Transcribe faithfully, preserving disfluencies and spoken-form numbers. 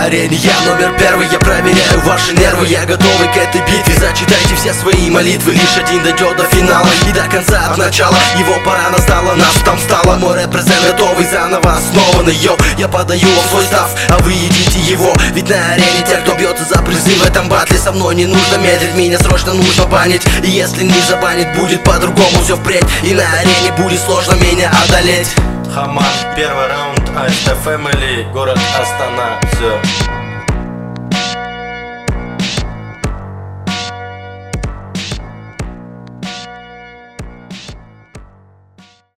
арене. Я номер первый, я проверяю ваши нервы. Я готовый к этой битве, зачитайте все свои молитвы. Лишь один дойдет до финала и до конца, от начала. Его пора настала, нас там стало. Мой репрезент готовый, заново основанный. Йо, я подаю вам свой став, а вы едите его. Ведь на арене те, кто бьется за призы в этом батле, со мной не нужно медлить, меня срочно нужно банить. И если не забанить, будет по-другому все впредь. И на арене будет сложно меня одолеть. Хаман, первый раунд, АСТ Family, город Астана, все.